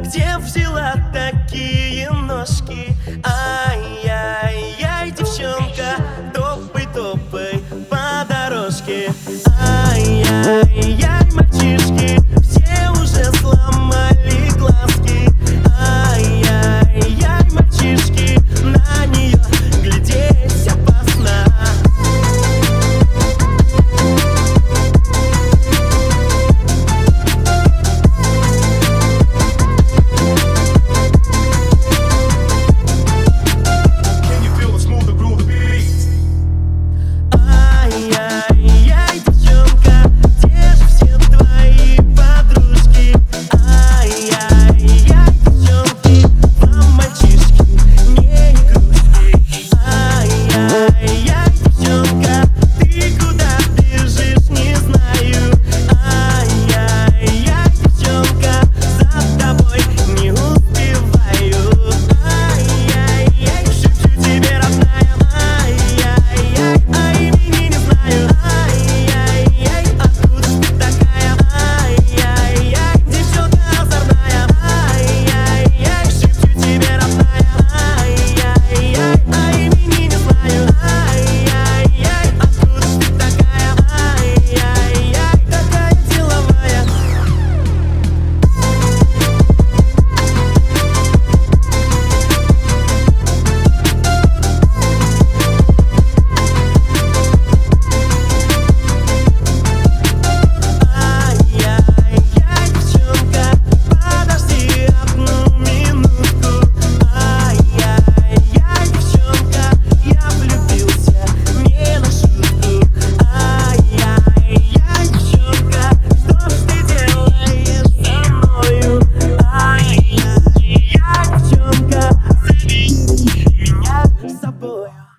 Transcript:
где взяла такие ножки? Ай-яй-яй, девчонка, топай-топай по дорожке. Ай-яй-яй, мальчишки, все уже сломали глазки. Ай-яй-яй, мальчишки, на нее глядеть опасно. Ай-яй-яй, девчонка, где же все твои подружки? Ай-яй-яй, девчонки, вам мальчишки не игрушки. Ай-яй-яй, девчонка, ты куда бежишь, не знаю. Ай-яй-яй, девчонка, за тобой не успеваю. Ай-яй-яй, шепчу тебе, родная. Ай-яй-яй, а имени не знаю. Ай-яй-яй, откуда ж ты такая? Ай-яй-яй, девчонка озорная. Ай-яй-яй, шепчу тебе, родная. Ай-яй-яй, а имени не знаю. Ай-яй-яй, откуда ж ты такая? Ай-яй-яй, такая деловая. Ай-яй-яй, девчонка, подожди одну минутку. Ай-яй-яй, девчонка, я влюбился не на шутку. Ай-яй-яй, девчонка, что ж ты делаешь со мною? Ай-яй-яй, девчонка, забери меня с собою.